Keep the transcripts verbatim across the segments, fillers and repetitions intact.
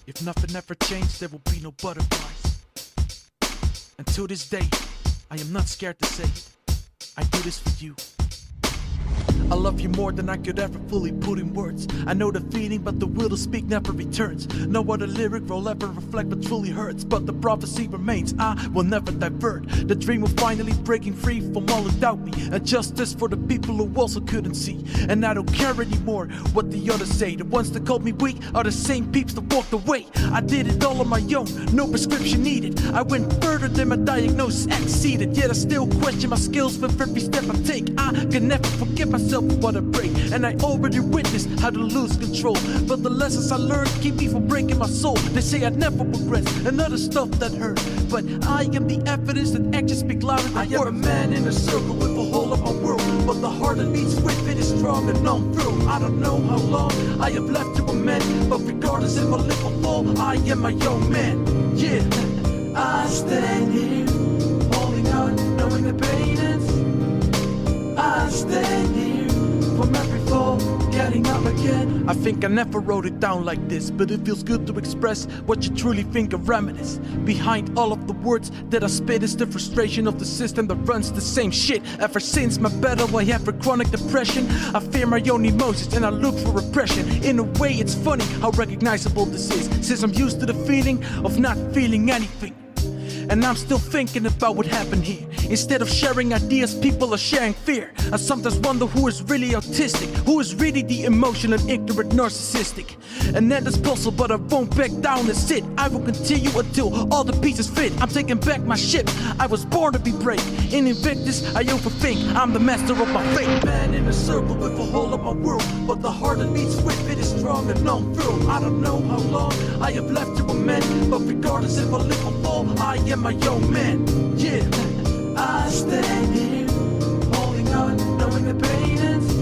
If nothing ever changed, there will be no butterflies. Until this day, I am not scared to say it. I do this for you. I love you more than I could ever fully put in words. I know the feeling, but the will to speak never returns. No other lyric will ever reflect what truly hurts, but the prophecy remains, I will never divert. The dream of finally breaking free from all who doubt me, and justice for the people who also couldn't see. And I don't care anymore what the others say. The ones that called me weak are the same peeps that walked away. I did it all on my own, no prescription needed. I went further than my diagnosis exceeded. Yet I still question my skills with every step I take. I can never forgive myself for what I break, and I already witnessed how to lose control. But the lessons I learned keep me from breaking my soul. They say I never progress, and other stuff that hurt, but I am the evidence that actions speak louder than words. I am a man in a circle with a hole in my world, but the heart that beats with it is strong and I'm through. I don't know how long I have left to amend, but regardless if I live or fall, I am my young man. Yeah, I stand here, holding on, knowing the pain ends. I stand here from every fall, getting up again. I think I never wrote it down like this, but it feels good to express what you truly think are reminisce. Behind all of the words that I spit is the frustration of the system that runs the same shit. Ever since my battle I have for chronic depression, I fear my own emotions and I look for repression. In a way it's funny how recognizable this is, since I'm used to the feeling of not feeling anything. And I'm still thinking about what happened here. Instead of sharing ideas, people are sharing fear. I sometimes wonder who is really autistic, who is really the emotional, ignorant, narcissistic. And that is possible, but I won't back down and sit. I will continue until all the pieces fit. I'm taking back my ship, I was born to be brave. In Invictus, I overthink, I'm the master of my fate. Man in a circle with a hole in my world, but the heart that beats with it is strong and I'm through. I don't know how long I have left to amend, but regardless if I live or fall, I am my young man. Yeah, I stand here, holding on, knowing the pain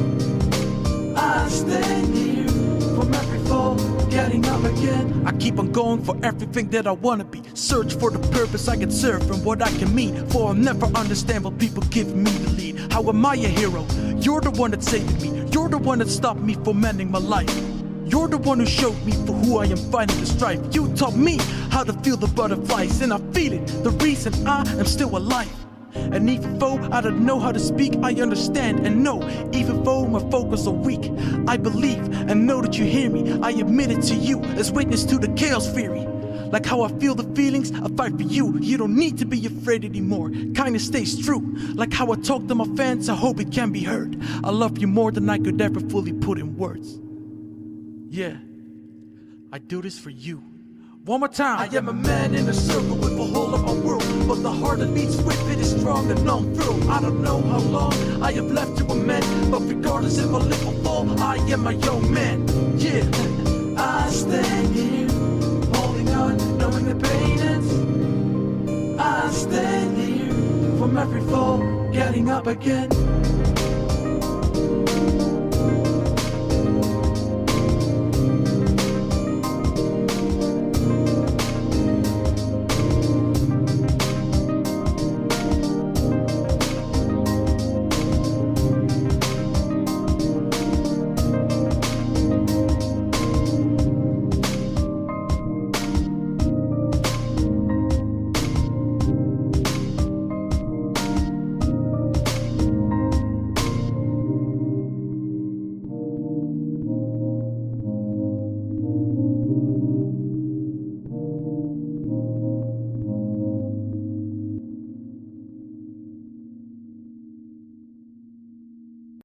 ends. I stand here from every fall, getting up again. I keep on going for everything that I wanna be. Search for the purpose I can serve and what I can mean. For I'll never understand what people give me the lead. How am I a hero? You're the one that saved me. You're the one that stopped me from ending my life. You're the one who showed me for who I am fighting the strife. You taught me how to feel the butterflies, and I feel it, the reason I am still alive. And even though I don't know how to speak, I understand and know. Even though my focus are weak, I believe and know that you hear me. I admit it to you as witness to the chaos theory. Like how I feel the feelings, I fight for you. You don't need to be afraid anymore, kindness stays true. Like how I talk to my fans, I hope it can be heard. I love you more than I could ever fully put in words. Yeah, I do this for you. One more time. I am a man in a circle with a hole in my world, but the heart that beats with it is strong and I'm through. I don't know how long I have left to amend, but regardless if I live or fall, I am my young man. Yeah, I stand here, holding on, knowing the pain ends. I stand here from every fall, getting up again.